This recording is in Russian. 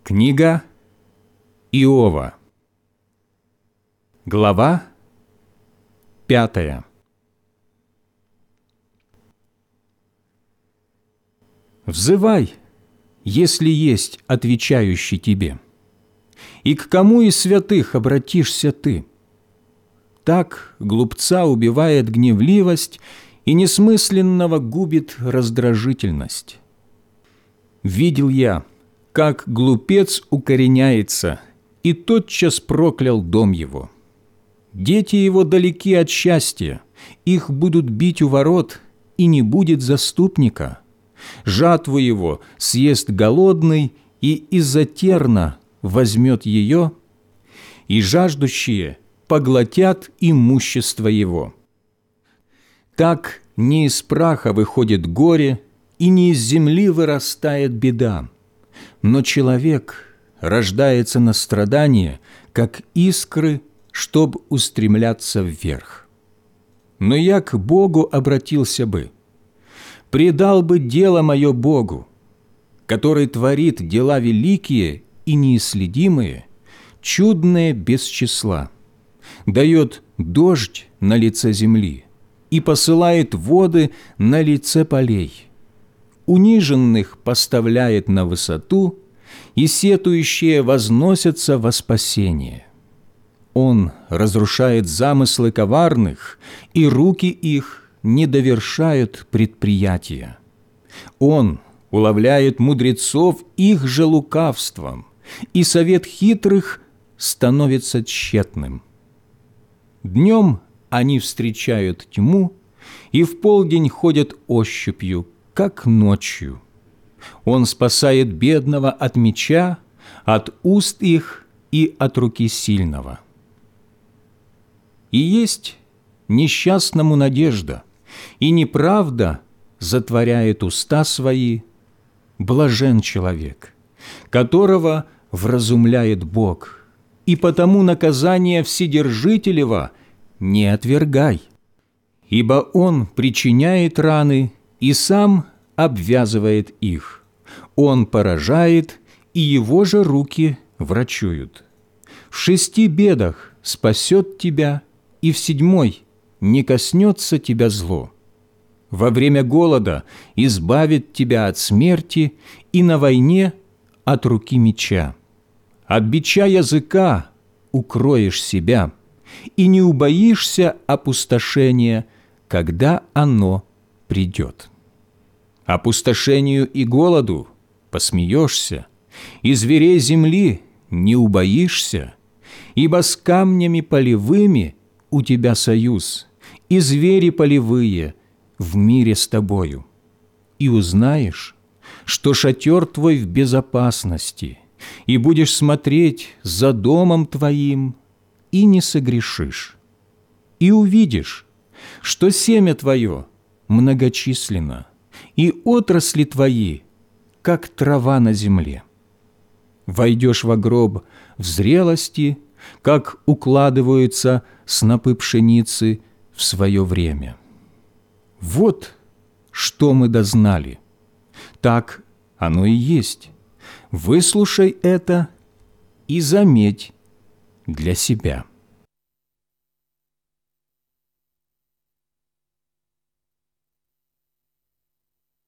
Книга Иова, глава 5. «Взывай, если есть отвечающий тебе, и к кому из святых обратишься ты? Так глупца убивает гневливость, и несмысленного губит раздражительность. Видел я, как глупец укореняется, и тотчас проклял дом его. Дети его далеки от счастья, их будут бить у ворот, и не будет заступника. Жатву его съест голодный, и из-за терна возьмет ее, и жаждущие поглотят имущество его. Так не из праха выходит горе, и не из земли вырастает беда. Но человек рождается на страдание, как искры, чтоб устремляться вверх. Но я к Богу обратился бы, предал бы дело мое Богу, который творит дела великие и неисследимые, чудные без числа, дает дождь на лице земли и посылает воды на лице полей, униженных поставляет на высоту, и сетующие возносятся во спасение. Он разрушает замыслы коварных, и руки их не довершают предприятия. Он уловляет мудрецов их же лукавством, и совет хитрых становится тщетным. Днем они встречают тьму, и в полдень ходят ощупью, как ночью. Он спасает бедного от меча, от уст их и от руки сильного. И есть несчастному надежда, и неправда затворяет уста свои. Блажен человек, которого вразумляет Бог, и потому наказание Вседержителева не отвергай, ибо Он причиняет раны и сам обвязывает их. Он поражает, и Его же руки врачуют. В 6 бедах спасет тебя, и в 7 не коснется тебя зло. Во время голода избавит тебя от смерти, и на войне от руки меча. От бича языка укроешь себя, и не убоишься опустошения, когда оно придет. Опустошению и голоду посмеешься, и зверей земли не убоишься, ибо с камнями полевыми у тебя союз, и звери полевые в мире с тобою. И узнаешь, что шатер твой в безопасности, и будешь смотреть за домом твоим, и не согрешишь. И увидишь, что семя твое многочисленно, и отрасли твои, как трава на земле. Войдешь во гроб в зрелости, как укладываются снопы пшеницы в свое время. Вот что мы дознали. Так оно и есть. Выслушай это и заметь для себя.